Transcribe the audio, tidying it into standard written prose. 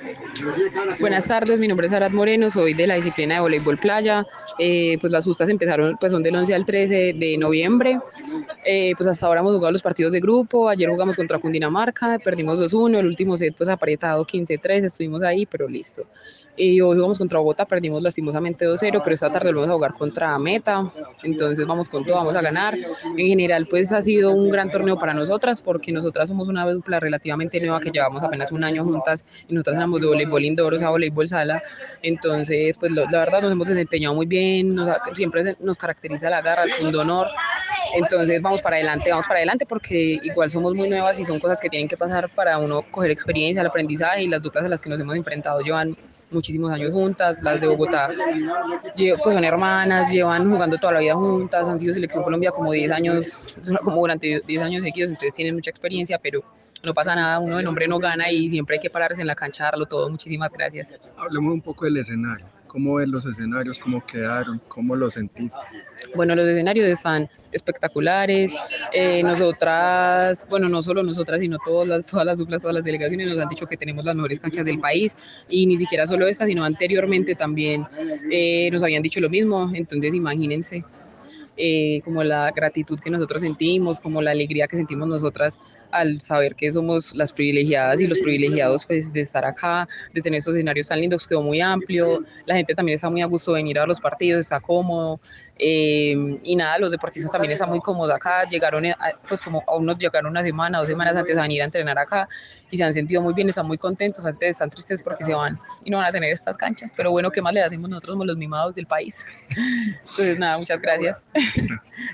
Buenas tardes, mi nombre es Arad Moreno, soy de la disciplina de voleibol playa. Pues las justas empezaron, pues son del 11 al 13 de noviembre. Pues hasta ahora hemos jugado los partidos de grupo. Ayer jugamos contra Cundinamarca, perdimos 2-1. El último set pues apretado 15-3, estuvimos ahí, pero listo. Hoy jugamos contra Bogotá, perdimos lastimosamente 2-0, pero esta tarde vamos a jugar contra Meta. Entonces vamos con todo, vamos a ganar. En general pues ha sido un gran torneo para nosotras, porque nosotras somos una dupla relativamente nueva que llevamos apenas un año juntas, y nosotras éramos de voleibol indoor, o sea, voleibol sala. Entonces pues la verdad nos hemos desempeñado muy bien, siempre nos caracteriza la garra, el pundonor. Entonces vamos para adelante porque igual somos muy nuevas y son cosas que tienen que pasar para uno coger experiencia, el aprendizaje, y las duplas a las que nos hemos enfrentado llevan muchísimos años juntas. Las de Bogotá pues son hermanas, llevan jugando toda la vida juntas, han sido selección Colombia como 10 años, como durante 10 años seguidos, entonces tienen mucha experiencia, pero no pasa nada, uno de nombre no gana y siempre hay que pararse en la cancha a darlo todo. Muchísimas gracias. Hablemos un poco del escenario. ¿Cómo ven los escenarios? ¿Cómo quedaron? ¿Cómo lo sentís? Bueno, los escenarios están espectaculares. Nosotras, bueno, no solo nosotras, sino todas las duplas, todas las delegaciones nos han dicho que tenemos las mejores canchas del país, y ni siquiera solo esta, sino anteriormente también nos habían dicho lo mismo. Entonces imagínense como la gratitud que nosotros sentimos, como la alegría que sentimos nosotras al saber que somos las privilegiadas y los privilegiados pues de estar acá, de tener estos escenarios tan lindos. Quedó muy amplio, la gente también está muy a gusto de venir a ver los partidos, está cómodo. Y nada, los deportistas también están muy cómodos acá, llegaron pues como a unos llegaron una semana, 2 semanas antes a venir a entrenar acá, y se han sentido muy bien, están muy contentos. Antes están tristes porque se van y no van a tener estas canchas, pero bueno, ¿qué más le hacemos? Nosotros somos los mimados del país. Entonces nada, muchas gracias.